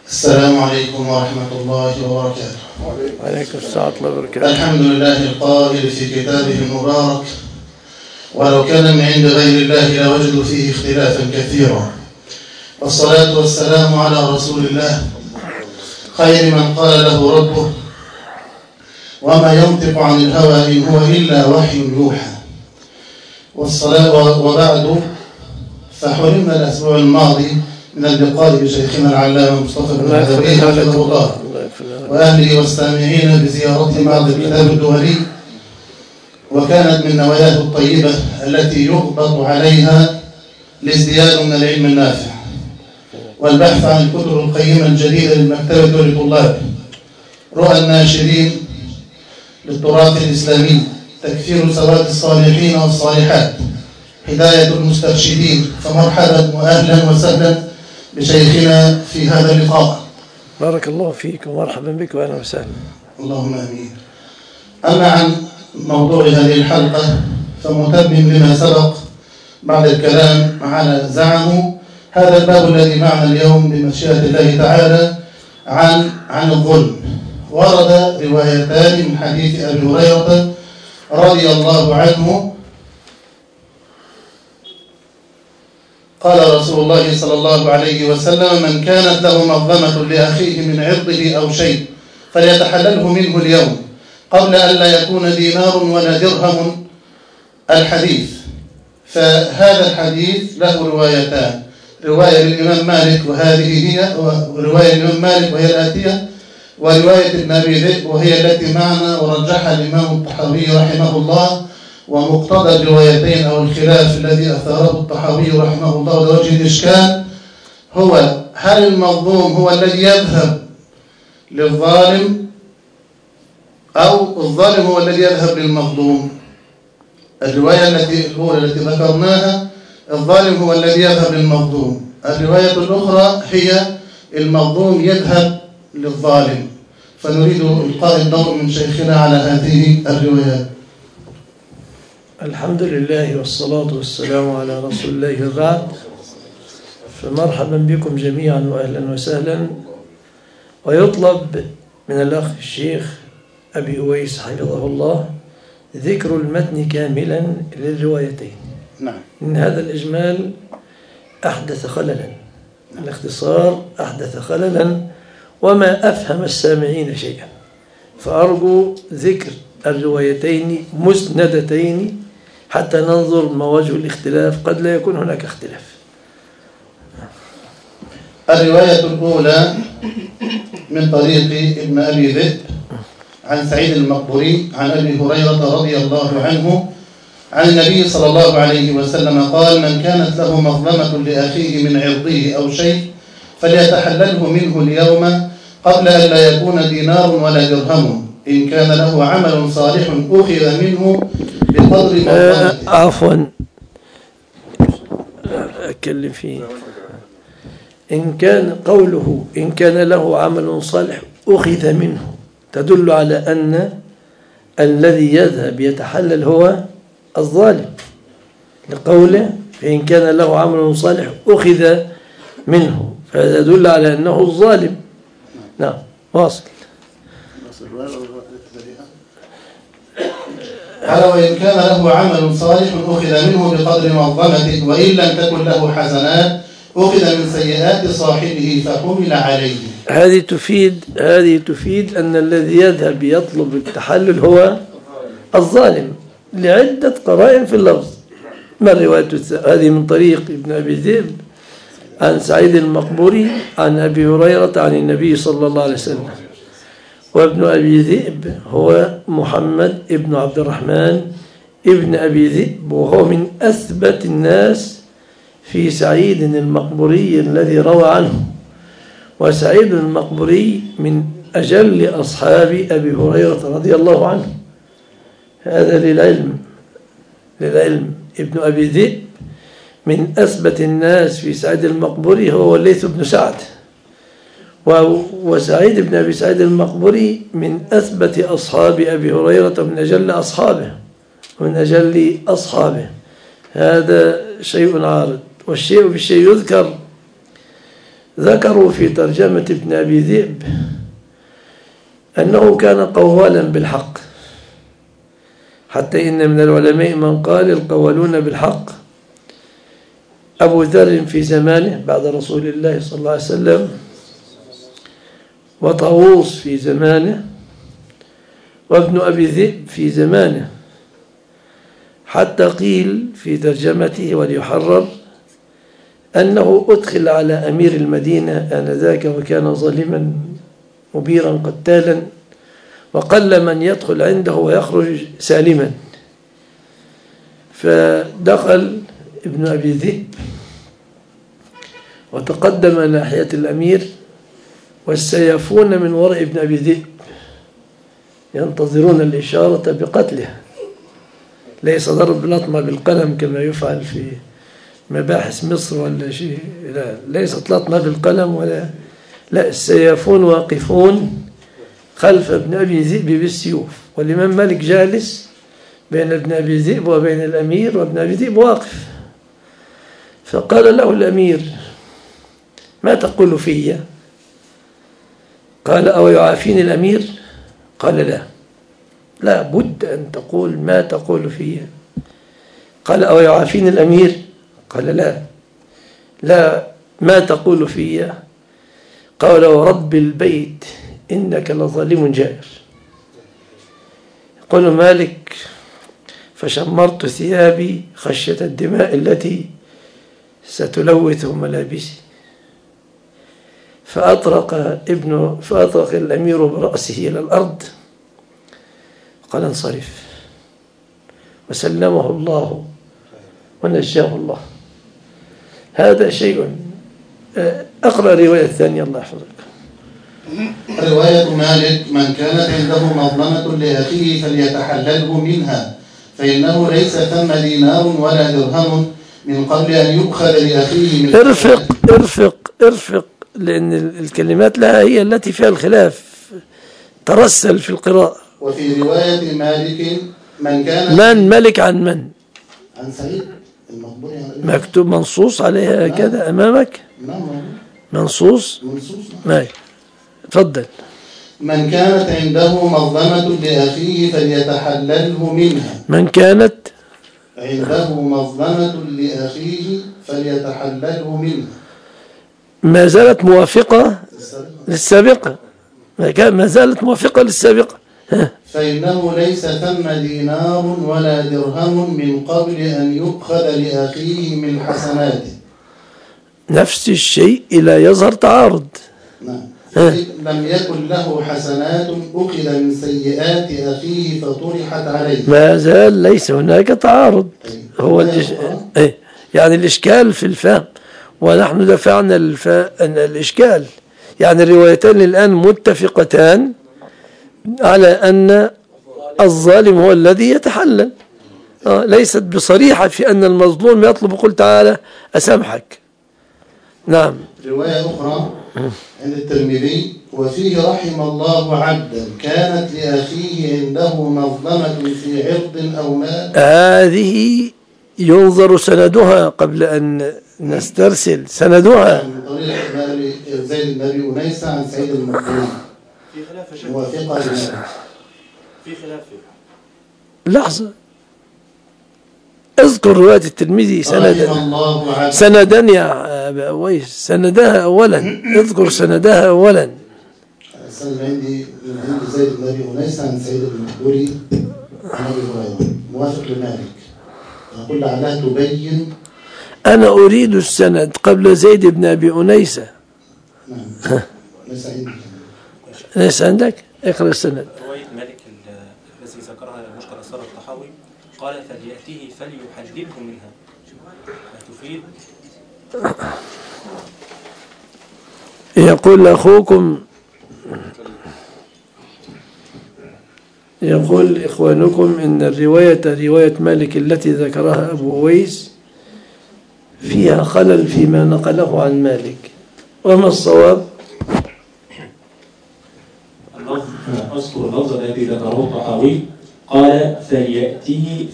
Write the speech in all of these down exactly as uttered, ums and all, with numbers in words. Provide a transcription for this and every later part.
السلام عليكم ورحمة الله وبركاته. وعليكم السلام ورحمة الله وبركاته. الحمد لله القائل في كتابه المبارك: ولو كان من عند غير الله لوجدوا فيه اختلافا كثيرا. والصلاة والسلام على رسول الله خير من قال له ربه وما ينطق عن الهوى إن هو إلا وحي يوحى. والصلاة وبعد، فحرمنا الأسبوع الماضي من اللقاء بشيخنا العلامة مصطفى بن العثيمين حفظه الله وأهله والسامعين بزيارة معرض الكتاب الدولي، وكانت من نواياه الطيبة التي يغبط عليها الازدياد من العلم النافع والبحث عن الكتب القيمة الجديدة للمكتبة وللطلاب، رؤى الناشرين للتراث الإسلامي، تكثير سواد الصالحين والصالحات، هداية المسترشدين. فمرحبا وأهلا وسهلا بشيخنا في هذا اللقاء. بارك الله فيك ومرحبا بك وأهلا وسهلا. اللهم آمين. أما عن موضوع هذه الحلقة فمتمم لما سبق بعد الكلام على زعمه هذا الباب الذي معنا اليوم بمشيئة الله تعالى عن عن الظلم. ورد روايتان من حديث أبي هريرة رضي الله عنه قال رسول الله صلى الله عليه وسلم: من كانت له مظلمة لأخيه من عرضه أو شيء فليتحلله منه اليوم قبل أن لا يكون دينار ولا درهم. الحديث. فهذا الحديث له روايتان، رواية للإمام مالك وهذه هي رواية للإمام مالك وهي الآتية، ورواية ابن أبي ذئب وهي التي معنا ورجحها الإمام الطحاوي رحمه الله. ومقتضى الروايتين أو الخلاف الذي أثاره الطحاوي رحمه الله لوجه الإشكال هو: هل المظلوم هو الذي يذهب للظالم أو الظالم هو الذي يذهب للمظلوم؟ الرواية التي الأولى التي ذكرناها الظالم هو الذي يذهب للمظلوم، الرواية الأخرى هي المظلوم يذهب للظالم. فنريد إلقاء الضوء من شيخنا على هذه الروايات. الحمد لله والصلاة والسلام على رسول الله وبعد. فمرحبا بكم جميعا وأهلا وسهلا. ويطلب من الأخ الشيخ أبي أويس حفظه الله ذكر المتن كاملا للروايتين. نعم. إن هذا الإجمال أحدث خللا، الاختصار أحدث خللا وما أفهم السامعين شيئا، فأرجو ذكر الروايتين مسندتين حتى ننظر ما وجه الاختلاف، قد لا يكون هناك اختلاف. الرواية الأولى من طريق ابن أبي ذئب عن سعيد المقبري عن أبي هريرة رضي الله عنه عن النبي صلى الله عليه وسلم قال: من كانت له مظلمة لأخيه من عرضه أو شيء فليتحلله منه اليوم قبل أن لا يكون دينار ولا درهم، إن كان له عمل صالح أخذ منه بقدر مظلمته. آه عفوا أتكلم فيه. إن كان قوله إن كان له عمل صالح أخذ منه تدل على أن الذي يذهب يتحلل هو الظالم، لقوله إن كان له عمل صالح أخذ منه، فهذا يدل على أنه الظالم. نعم، واصل. قال: وإن كان له عمل صالح أخذ منه بقدر مظلمته، وإن لم تكن له حسنات أخذ من سيئات صاحبه فحمل عليه. هذه تفيد هذه تفيد أن الذي يذهب يطلب التحلل هو الظالم لعدة قرائن في اللفظ. ما الرواية هذه؟ من طريق ابن أبي ذئب عن سعيد المقبري عن أبي هريرة عن النبي صلى الله عليه وسلم. وابن أبي ذئب هو محمد ابن عبد الرحمن ابن أبي ذئب، وهو من أثبت الناس في سعيد المقبري الذي روى عنه. وسعيد المقبري من أجل أصحاب أبي هريرة رضي الله عنه. هذا للعلم للعلم ابن أبي ذئب من أثبت الناس في سعيد المقبري هو الليث بن سعد، وسعيد بن أبي سعيد المقبري من أثبت أصحاب أبي هريرة من أجل أصحابه ومن أجل أصحابه. هذا شيء عارض. والشيء بالشيء يذكر ذكروا في ترجمة ابن أبي ذئب أنه كان قوالا بالحق، حتى إن من العلماء من قال القوالون بالحق أبو ذر في زمانه بعد رسول الله صلى الله عليه وسلم، وطاووس في زمانه، وابن أبي ذئب في زمانه، حتى قيل في ترجمته وليحرر أنه أدخل على أمير المدينة آنذاك وكان ظالما مبيرا قتالا، وقل من يدخل عنده ويخرج سالما، فدخل ابن أبي ذئب وتقدم ناحية الأمير والسيفون من وراء ابن أبي ذئب ينتظرون الإشارة بقتله، ليس ضرب لطمة بالقلم كما يفعل في مباحث مصر ولا شيء، لا، ليست لطمة بالقلم ولا لا، السيفون واقفون خلف ابن أبي ذئب بالسيوف، والإمام مالك جالس بين ابن أبي ذئب وبين الأمير، وابن أبي ذئب واقف. فقال له الأمير: ما تقول في؟ قال: أو يعافيني الأمير؟ قال: لا، لا بد أن تقول ما تقول في. قال: أو يعافيني الأمير؟ قال: لا، لا ما تقول في. قال: ورب البيت إنك لظالم جائر. يقول مالك: فشمرت ثيابي خشية الدماء التي ستلوث ملابسي، فأطرق ابن فأطرق الأمير برأسه إلى الأرض قال: انصرف، وسلمه الله ونجاه الله. هذا شيء. أقرأ رواية ثانية الله يحفظك. رواية مالك: من كانت عنده مظلمة لأخيه فليتحلله منها، فإنه ليس ثم دينار ولا درهم من قبل أن يؤخذ لأخيه من ارفق ارفق ارفق لأن الكلمات لها هي التي فيها الخلاف، ترسل في القراءة. وفي رواية مالك: من كان من ملك عن من؟ عن سعيد المقبوري، مكتوب منصوص عليها كذا أمامك؟ نعم منصوص منصوص. نعم. تفضل. من كانت عنده مظلمة لأخيه فليتحلله منها. من كانت عنده مظلمة لأخيه فليتحلله منها. ما زالت موافقة للسابقة، ما زالت موافقة للسابقة. فإنه ليس ثم دينار ولا درهم من قبل أن يؤخذ لأخيه من حسناته. نفس الشيء إلى يظهر تعارض. نعم. لم يكن له حسنات أخذ من سيئات أخيه فطرحت عليه. ما زال ليس هناك تعارض. هو الإش... إيه؟ يعني الإشكال في الفهم، ونحن دفعنا الف... الإشكال. يعني الروايتان الآن متفقتان على أن الظالم هو الذي يتحلل، آه ليست بصريحة في أن المظلوم يطلب قل تعالى أسامحك. نعم. رواية أخرى عند الترمذي: وفيه رحم الله عبدا كانت لأخيه عنده مظلمة في عرض أو مال. هذه ينظر سندها قبل أن نسترسل سندها. من طريق زيد بن أبي أنيسة عن سعيد المقبوري. في خلاف موافقة في خلاف لحظة، اذكر رواية الترمذي سندا سندا يا أبا أويس، سندها أولا، اذكر سندها أولا. السند عندي من عند زيد بن أبي أنيسة عن سعيد المقبوري عن أبي هريرة موافق لمالك. أقول لعلها تبين. أنا أريد السند قبل زيد بن أبي أنيسة. نعم. ليس عندي. ليس عندك؟ اقرأ السند. رواية مالك الذي ذكرها مشكل أثار الطحاوي قال: فليأتيه فليحلله منها. تفيد. يقول أخوكم، يقول إخوانكم إن الرواية رواية مالك التي ذكرها أبو أويس فيها خلل فيما نقله عن مالك، وما الصواب؟ أذكر اللفظ الذي ذكره الطحاوي قال: فليأتيه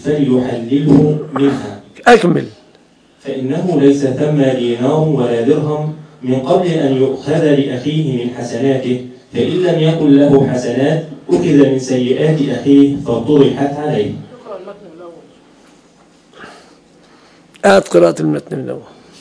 فليحلله منها. أكمل. فإنه ليس ثم دينار ولا درهم من قبل أن يؤخذ لأخيه من حسناته، فإن لم يكن له حسنات أخذ من سيئات أخيه فطرحت عليه. أعد قراءة المتن الأول.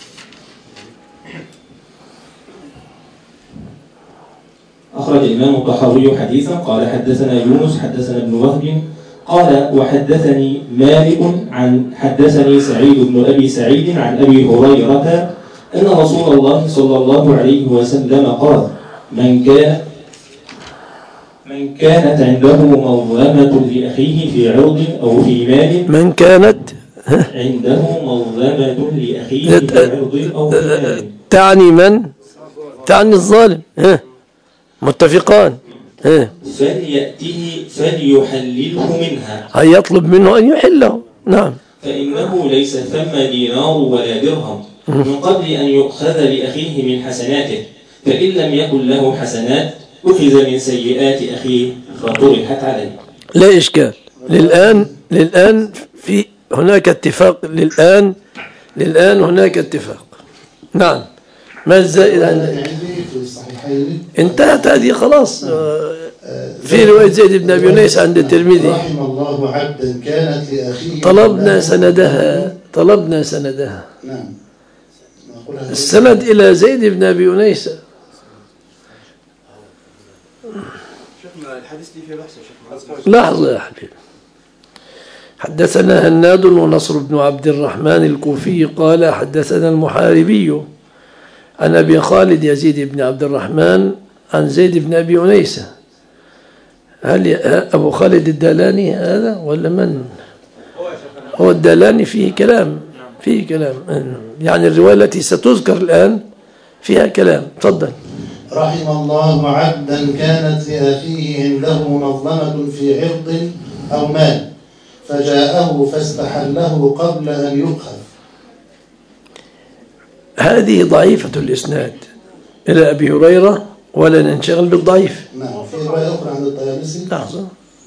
أخرج الإمام الطحاوي حديثا قال حدثنا يونس حدثنا ابن وهب قال وحدثني مالك عن حدثني سعيد بن أبي سعيد عن أبي هريرة أن رسول الله صلى الله عليه وسلم قال من كان من كانت عنده مظلمة لأخيه في عرض أو في مال من كانت عنده مظلمة لأخيه في عرض أو في مال تعني من؟ تعني الظالم. متفقان. فليأته فليحلله منها، هل يطلب منه أن يحله؟ نعم. فإنه ليس ثم دينار ولا درهم من قبل أن يؤخذ لأخيه من حسناته، فإن لم يكن له حسنات أخذ من سيئات أخيه فطرحت عليه. لا إشكال. للآن للآن في هناك اتفاق. للآن للآن هناك اتفاق. نعم. ما الزائد عندك؟ انتهت هذه خلاص. في رواية زيد بن أبي أنيس عند الترمذي رحم الله عبدا كانت لأخيه طلبنا سندها طلبنا سندها نعم. السند إلى زيد بن أبي أنيس. لحظة يا حبيبي. حدثنا هناد ونصر بن عبد الرحمن الكوفي قال حدثنا المحاربي عن أبي خالد يزيد بن عبد الرحمن عن زيد بن أبي أنيس. هل أبو خالد الدالاني هذا ولا من؟ هو الدالاني فيه كلام فيه كلام يعني الرواية التي ستذكر الآن فيها كلام. تفضل. رحم الله عبدا كانت لأخيه عنده مظلمة في عرض أو مال فجاءه فاستحله قبل أن يؤخذ. هذه ضعيفة الإسناد إلى أبي هريرة ولا ننشغل بالضعيف. نعم. في رواية أخرى عند الطيالسي لحظة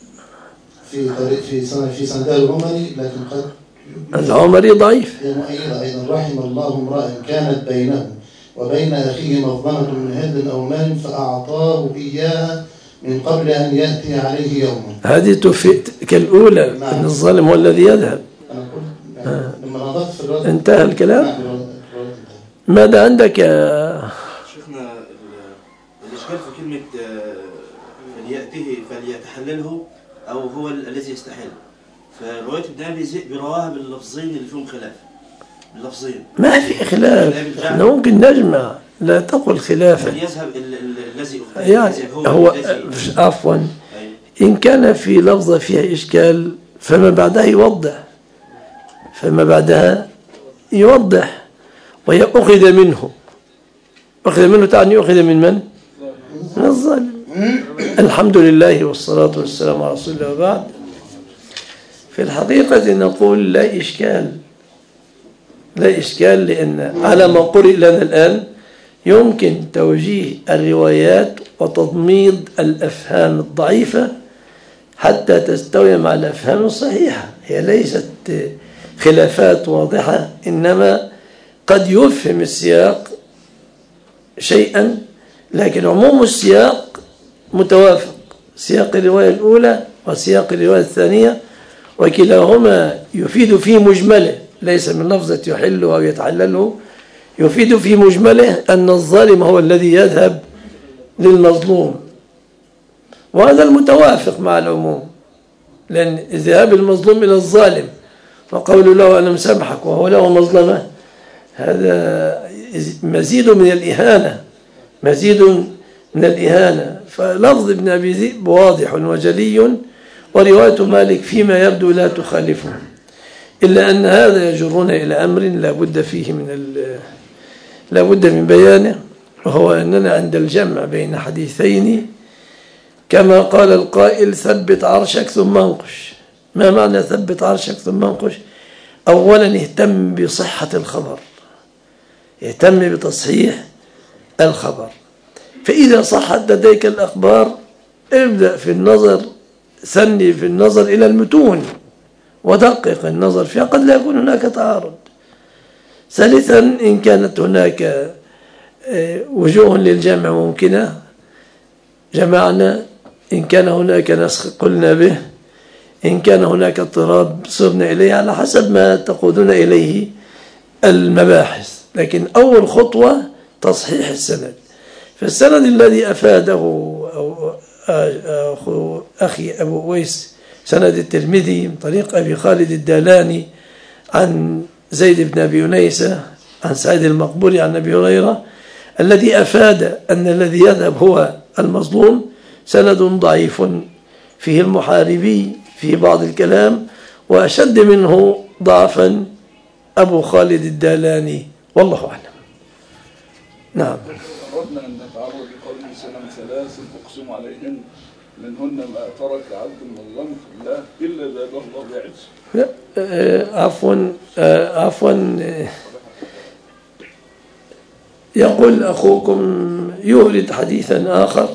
في طريق في سنة في سندال العمري لكن قد العمري ضعيف. هي مؤيدة أيضا. رحم الله امرأ كانت بينه وبين أخيه مظلمة من عرض أو مال فأعطاه إياها من قبل أن يأتي عليه يوما. هذه تفيد كالأولى. نعم. أن الظالم هو الذي يذهب. أنا قلت يعني لما نظرت في الرواية انتهى الكلام. نعم. ماذا عندك يا شيخنا؟ الإشكال في كلمة فليأته فليتحلله أو هو الذي يستحل، فرواية ابن أبي ذئب برواها باللفظين اللي فيهم خلاف. باللفظين ما في خلاف. احنا ممكن نجمع. لا تقل خلافا. يذهب الذي يعني هو عفوا إن كان في لفظة فيها إشكال فما بعدها يوضح فما بعدها يوضح وهي أخذ منه. أخذ منه تعني أخذ من من؟ من الظالم. الحمد لله والصلاة والسلام على رسول الله وبعد. في الحقيقة نقول لا إشكال لا إشكال لأن على ما قرئ لنا الآن يمكن توجيه الروايات وتضميد الأفهام الضعيفة حتى تستوي مع الأفهام الصحيحة. هي ليست خلافات واضحة إنما قد يفهم السياق شيئا لكن عموم السياق متوافق. سياق الرواية الأولى وسياق الرواية الثانية وكلاهما يفيد في مجمله ليس من لفظة يحله أو يتحلله. يفيد في مجمله أن الظالم هو الذي يذهب للمظلوم وهذا المتوافق مع العموم لأن ذهاب المظلوم إلى الظالم وقول له أنا مسامحك وهو له مظلمة هذا مزيد من الإهانة مزيد من الإهانة. فلفظ ابن أبي ذئب واضح وجلي ورواية مالك فيما يبدو لا تخالفه إلا أن هذا يجرنا إلى أمر لا بد فيه من لا بد من بيانه وهو أننا عند الجمع بين حديثين كما قال القائل ثبت عرشك ثم انقش. ما معنى ثبت عرشك ثم انقش؟ أولا اهتم بصحة الخبر اهتم بتصحيح الخبر فإذا صحت لديك الأخبار ابدأ في النظر ثني في النظر إلى المتون ودقق النظر فيها قد لا يكون هناك تعارض. ثالثا إن كانت هناك وجوه للجمع ممكنة، جمعنا، إن كان هناك نسخ قلنا به، إن كان هناك اضطراب صرنا إليه على حسب ما تقودون إليه المباحث. لكن أول خطوة تصحيح السند. فالسند الذي أفاده أخو أخي أبو أويس سند الترمذي من طريق أبي خالد الدالاني عن زيد بن أبي أنيسة عن سعيد المقبوري عن أبي هريرة، الذي أفاد أن الذي يذهب هو المظلوم، سند ضعيف فيه المحاربي في بعض الكلام، وأشد منه ضعفا أبو خالد الدالاني، والله أعلم. نعم. أردنا أن نتعرض لقوله سلام ثلاث أقسم عليهن منهن ما ترك عبد مظلم في الله إلا زاده الله بعز. لا آه عفوا آه عفوا آه يقول أخوكم يورد حديثا آخر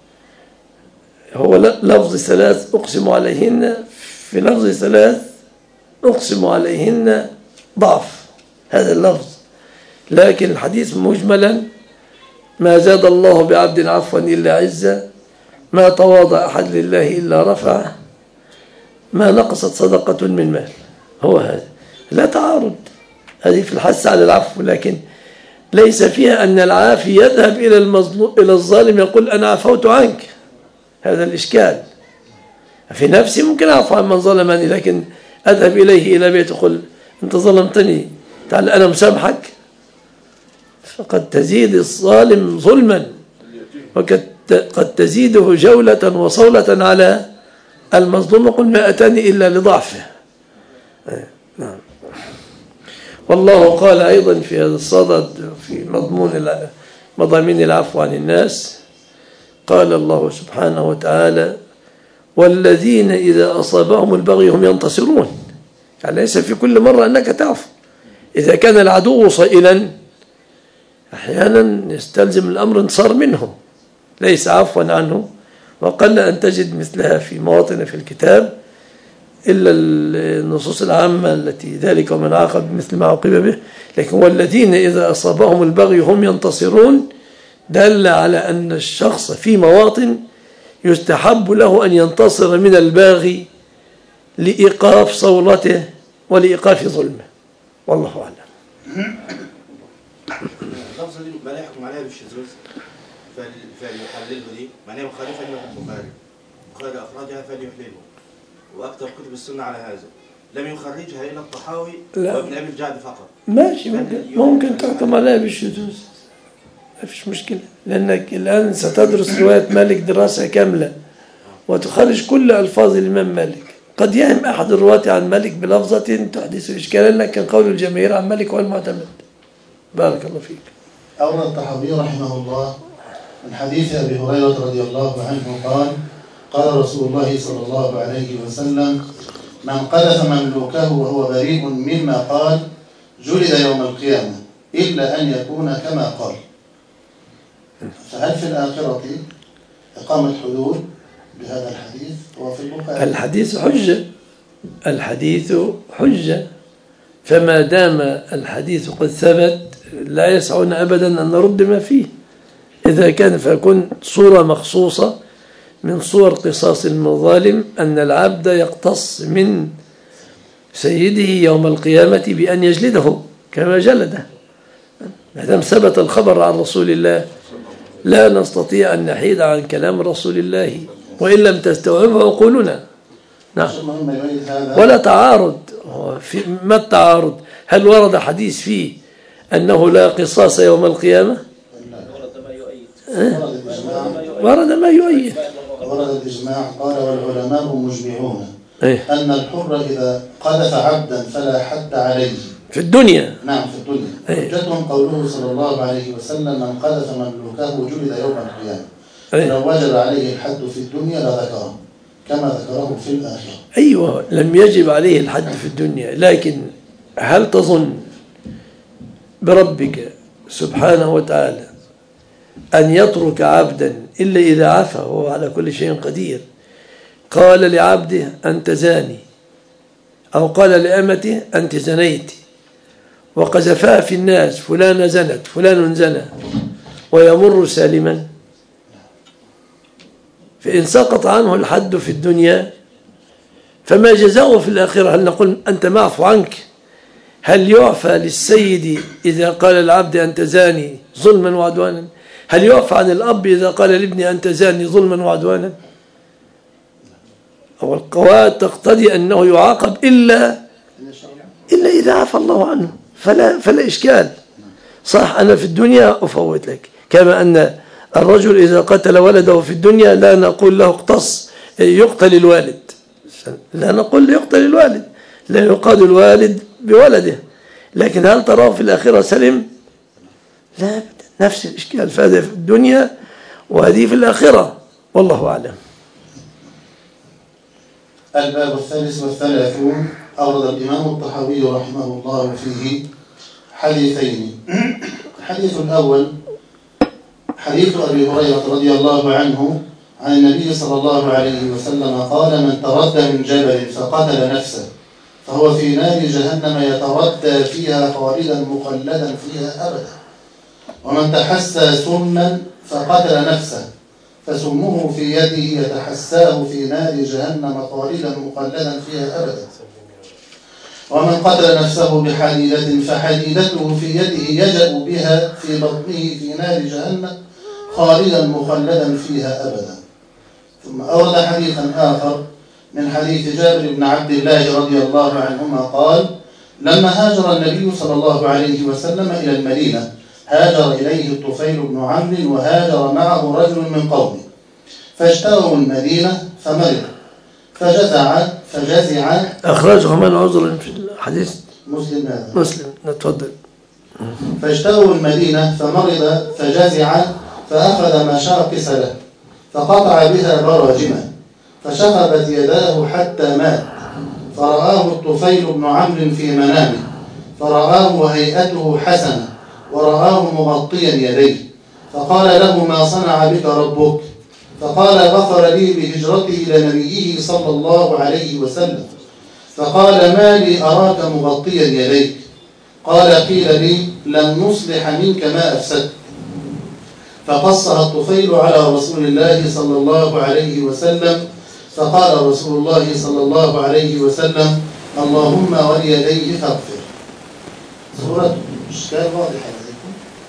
هو لفظ ثلاث أقسم عليهن، في لفظ ثلاث أقسم عليهن ضعف هذا اللفظ، لكن الحديث مجملا ما زاد الله بعبد عفوا إلا عزة، ما تواضع أحد لله إلا رفعه، ما نقصت صدقة من مال. هو هذا لا تعارض، هذه في الحث على العفو، لكن ليس فيها أن العافي يذهب إلى المظلوم إلى الظالم يقول أنا عفوت عنك، هذا الإشكال. في نفسي ممكن أعفو عن من ظلمني، لكن أذهب إليه إلى بيت يقول أنت ظلمتني تعال أنا مسامحك، فقد تزيد الظالم ظلما، وقد قد تزيده جولة وصولة على المظلوم، قل ما أتاني إلا لضعفه. نعم. والله قال أيضا في هذا الصدد في مضمون مضامين العفو عن الناس، قال الله سبحانه وتعالى والذين إذا أصابهم البغي هم ينتصرون. يعني ليس في كل مرة أنك تعفو، إذا كان العدو صائلا أحيانا يستلزم الأمر انتصار منه، ليس عفوا عنه، وقل أن تجد مثلها في مواطن في الكتاب إلا النصوص العامة التي ذلك ومن عاقب مثل ما عوقب به. لكن والذين إذا أصابهم البغي هم ينتصرون دل على أن الشخص في مواطن يستحب له أن ينتصر من الباغي لإيقاف صولته ولإيقاف ظلمه، والله أعلم. اللفظة دي ما لا يحكم عليها بالشذوذ فليحلله، دي معناها مخالفة للبخاري، البخاري أخرجها فليحلله، وأكثر كتب السنة على هذا، لم يخرجها إلا الطحاوي وابن أبي الجعد فقط. ماشي، ممكن ممكن تحكم عليها بالشذوذ، ما فيش مشكلة، لأنك الآن ستدرس رواية مالك دراسة كاملة وتخرج كل ألفاظ الإمام مالك. قد يهم أحد الرواة عن مالك بلفظة تحدث إشكالا، لكن قول الجماهير عن مالك هو المعتمد. بارك الله فيك. أورد الطحاوي رحمه الله من حديث أبي هريرة رضي الله عنه قال قال رسول الله صلى الله عليه وسلم من قذف مملوكه وهو بريء مما قال جلد يوم القيامة إلا أن يكون كما قال. فهل في الآخرة إقامة حدود بهذا الحديث؟ هو في البخاري. الحديث حجة، الحديث حجة، فما دام الحديث قد ثبت لا يسعنا أبدا أن نرد ما فيه. إذا كان فيكون صورة مخصوصة من صور قصاص المظالم أن العبد يقتص من سيده يوم القيامة بأن يجلده كما جلده. ما دام ثبت الخبر عن رسول الله لا نستطيع أن نحيد عن كلام رسول الله وإن لم تستوعبه عقولنا. نعم. ولا تعارض. في ما التعارض؟ هل ورد حديث فيه أنه لا قصاص يوم القيامة؟ ورد ما يؤيد. ورد الإجماع قال والعلماء مجمعون أن الحر إذا قذف عبدا فلا حد عليه في الدنيا. نعم في الدنيا. حجتهم قوله صلى الله عليه وسلم من قذف مملوكه جلد يوم القيامة، لو وجب عليه الحد في الدنيا لذكره كما ذكره في الآخرة. أيوة، لم يجب عليه الحد في الدنيا، لكن هل تظن بربك سبحانه وتعالى أن يترك عبدا إلا إذا عفا وهو على كل شيء قدير؟ قال لعبده أنت زاني، أو قال لأمته أنت زنيت، وقذفها في الناس فلان زنت فلان زنى، ويمر سالما؟ فإن سقط عنه الحد في الدنيا فما جزاؤه في الآخرة؟ هل نقول أنت معفو عنك؟ هل يعفى للسيد إذا قال العبد أنت زاني ظلما وعدوانا؟ هل يعفى عن الأب إذا قال لابني أنت زاني ظلما وعدوانا؟ أو القواعد تقتضي أنه يعاقب إلا إلا إذا عفى الله عنه، فلا, فلا إشكال. صح، أنا في الدنيا أفوت لك، كما أن الرجل إذا قتل ولده في الدنيا لا نقول له اقتص يقتل الوالد، لا نقول يقتل الوالد، لا يقاد الوالد بولده، لكن هل تراه في الآخرة سلم؟ لا، نفس الإشكال، فهذا في الدنيا وهذه في الآخرة، والله أعلم. الباب الثالث والثلاثون. أورد الإمام الطحاوي رحمه الله فيه حديثين. الحديث الأول حديث أبي هريرة رضي الله عنه عن النبي صلى الله عليه وسلم قال: من تردى من جبل فقتل نفسه فهو في نار جهنم يتردى فيها خالدا مخلدا فيها أبدا، ومن تحسى سما فقتل نفسه فسمه في يده يتحساه في نار جهنم خالدا مخلدا فيها أبدا، ومن قتل نفسه بحديدة فحديدته في يده يجأ بها في بطنه في نار جهنم خالدا مخلدا فيها أبدا. ثم أورد حديثا آخر من حديث جابر بن عبد الله رضي الله عنهما قال: لما هاجر النبي صلى الله عليه وسلم إلى المدينة هاجر إليه الطفيل بن عمرو وهاجر معه رجل من قومه، فاجتووا المدينة فمرض فجزع فجزع أخرجه من عذر في الحديث مسلم هذا مسلم نتفضل. فاجتووا المدينة فمرض فجزع فأخذ مشاقص له فقطع بها براجمه فشخبت يداه حتى مات، فرآه الطفيل بن عمرو في منامه فرآه هيئته حسنة ورآه مغطيا يديه، فقال له: ما صنع بك ربك؟ فقال: غفر لي بهجرتي إلى نبيه صلى الله عليه وسلم. فقال: ما لي أراك مغطيا يديك؟ قال: قيل لي لم نصلح منك ما أفسدت. فقصها الطفيل على رسول الله صلى الله عليه وسلم، فقال رسول الله صلى الله عليه وسلم: اللهم وليديه فاغفر. سورة الإشكال واضحة عليكم.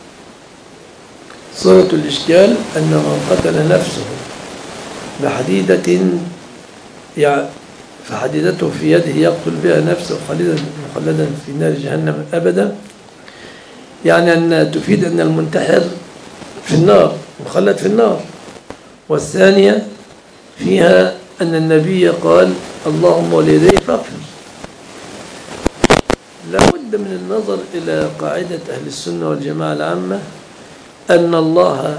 سورة الإشكال أن من قتل نفسه بحديدة يعني فحديدته في يده يقتل بها نفسه خالدا مخلدا في نار جهنم أبدا، يعني أن تفيد أن المنتحر في النار مخلد في النار. والثانية فيها أن النبي قال: اللهم وليديه فاغفر. لابد من النظر إلى قاعدة أهل السنة والجماعة العامة أن الله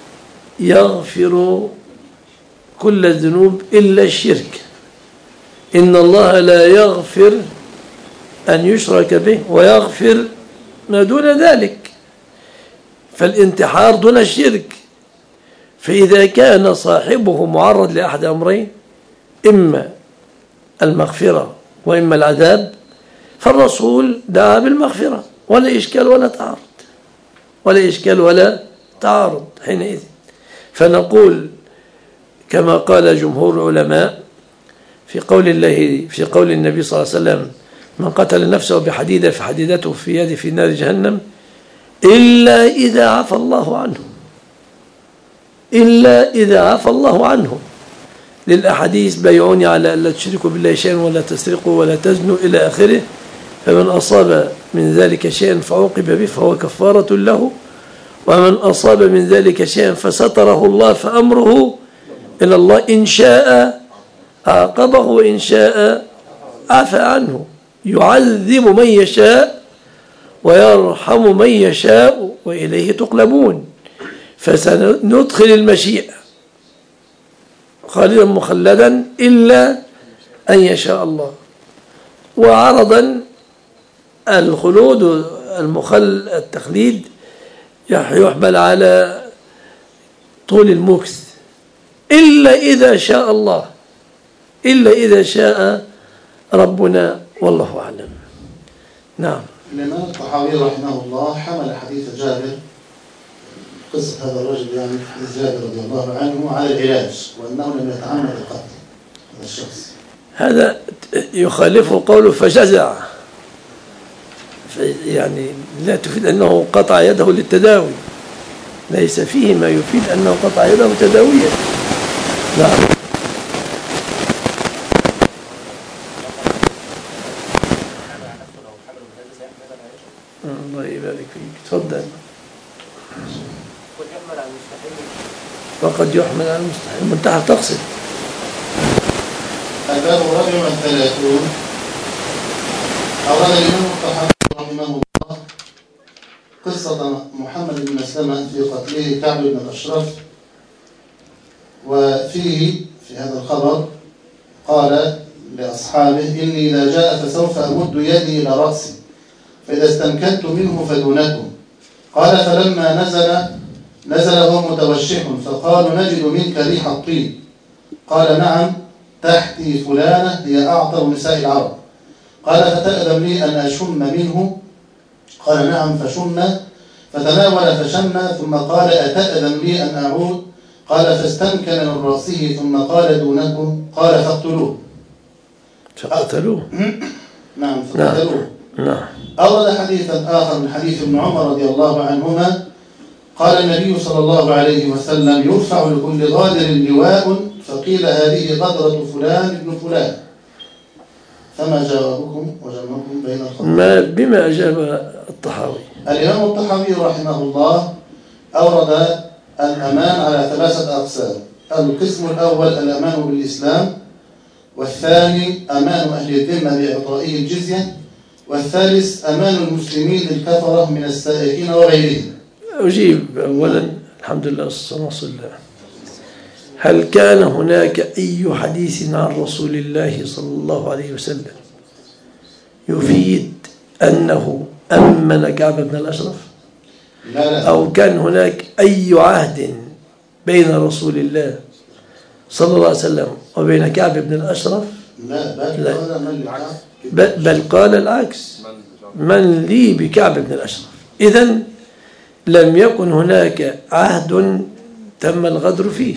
يغفر كل الذنوب إلا الشرك. إن الله لا يغفر أن يشرك به ويغفر ما دون ذلك، فالانتحار دون الشرك. فإذا كان صاحبه معرض لأحد أمرين، إما المغفرة وإما العذاب، فالرسول دعا بالمغفرة ولا إشكال ولا تعارض ولا إشكال ولا تعارض حينئذ. فنقول كما قال جمهور العلماء في قول الله في قول النبي صلى الله عليه وسلم: من قتل نفسه بحديدة فحديدته في يده في نار جهنم إلا إذا عفى الله عنه، إلا إذا عفى الله عنه، للأحاديث: بيعوني على ألا تشركوا بالله شيئا ولا تسرقوا ولا تزنوا إلى آخره، فمن أصاب من ذلك شيئا فعوقب به فهو كفارة له، ومن أصاب من ذلك شيئا فستره الله فأمره إلى الله، إن شاء عاقبه وإن شاء عفى عنه، يعذب من يشاء ويرحم من يشاء وإليه تقلبون. فسندخل المشيئة خالدا مخلدا إلا أن يشاء الله. وعرضا الخلود المخل التخليد يحمل على طول المكث إلا إذا شاء الله، إلا إذا شاء ربنا، والله أعلم. نعم. الإمام الطحاوي رحمه الله حمل حديث جابر قصة هذا الرجل يعني حديث جابر رضي الله عنه على العلاج وأنه لم يتعمد القتل هذا الشخص. هذا يخالفه قوله فجزع، يعني لا تفيد أنه قطع يده للتداوي، ليس فيه ما يفيد أنه قطع يده تداويا. نعم. الله يبارك فيك، تفضل. وقد يحمل على المستحيل. المنتحر تقصد. الباب الرابع والثلاثون. أورد الإمام الطحاوي رحمه الله قصة محمد بن مسلمة في قتله كعب بن الأشرف، وفيه في هذا الخبر قال لأصحابه: إني إذا جاء فسوف أمد يدي إلى رأسي فإذا استمكنت منه فدونكم. قال: فلما نزل نزل هو متوشح فقالوا: نجد منك ريح الطين. قال: نعم، تحتي فلانة هي أعطر نساء العرب. قال: فتأذن لي أن أشم منه؟ قال: نعم، فشم. فتناول فشم ثم قال: أتأذن لي أن أعود؟ قال: فاستمكن من رأسه ثم قال: دونكم. قال: فاقتلوه. فقتلوه. نعم، فقتلوه. نعم. أورد حديثا آخر من حديث ابن عمر رضي الله عنهما قال النبي صلى الله عليه وسلم: يرفع لكل غادر لواء، فقيل: هذه غدرة فلان ابن فلان. فما جاوبكم وجمعكم بين الخطأ؟ ما بما أجاب الطحاوي؟ الإمام الطحاوي رحمه الله أورد الأمان على ثلاثة أقسام. القسم الأول الأمان بالإسلام، والثاني أمان أهل الذمة بإعطائه الجزية، والثالث أمان المسلمين للكفرة من السائحين وغيرهم. أجيب أولا، الحمد لله والصلاة والسلام. هل كان هناك أي حديث عن رسول الله صلى الله عليه وسلم يفيد أنه أمن كعب بن الأشرف؟ لا لا. أو كان هناك أي عهد بين رسول الله صلى الله عليه وسلم وبين كعب بن الأشرف؟ لا، بل لا. قال من العكس. بل, بل قال العكس: من لي بكعب بن الأشرف. إذن لم يكن هناك عهد تم الغدر فيه.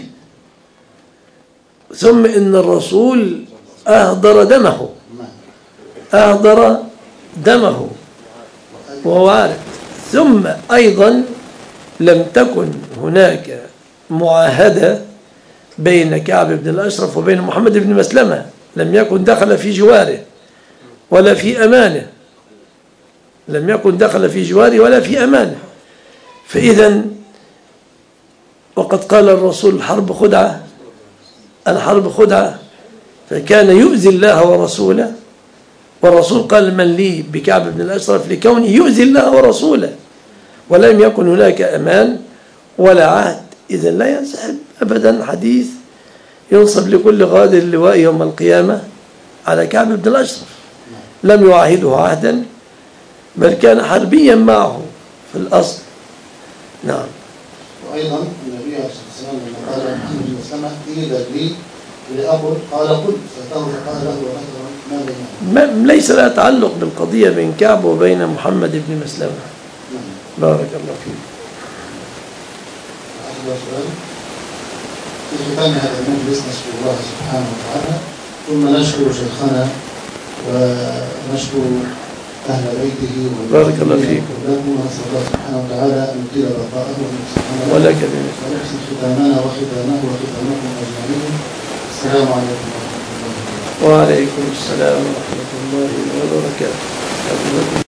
ثم إن الرسول أهدر دمه أهدر دمه وهو عارف. ثم أيضا لم تكن هناك معاهدة بين كعب بن الأشرف وبين محمد بن مسلمة، لم يكن دخل في جواره ولا في أمانه، لم يكن دخل في جواره ولا في أمانه. فإذا وقد قال الرسول: الحرب خدعة، الحرب خدعة، فكان يؤذي الله ورسوله، والرسول قال: من لي بكعب بن الأشرف، لكونه يؤذي الله ورسوله، ولم يكن هناك أمان ولا عهد. إذن لا ينسحب أبدا حديث ينصب لكل غادر اللواء يوم القيامة على كعب بن الأشرف. لم يعاهده عهدا، بل كان حربيا معه في الأصل. نعم. وأيضا النبي عليه الصلاة والسلام لما قال محمد بن مسلمة: إذا لي لأقل، قال: قل، فتاه فقال له: وذكر ما بينهم. ليس لها تعلق بالقضية بين كعب وبين محمد بن مسلمة. نعم. بارك الله فيك. أخذ سؤال. في ختام هذا المجلس نشكر الله سبحانه وتعالى، ثم نشكر شيخنا ونشكر أهل بيته بارك الله فيك. ونسأل الله سبحانه وتعالى أن يطيل بقاءه ولك بمثل. ويحسن ختامنا وختامه وختامكم أجمعين. السلام عليكم ورحمة الله وبركاته. وعليكم السلام ورحمة الله وبركاته.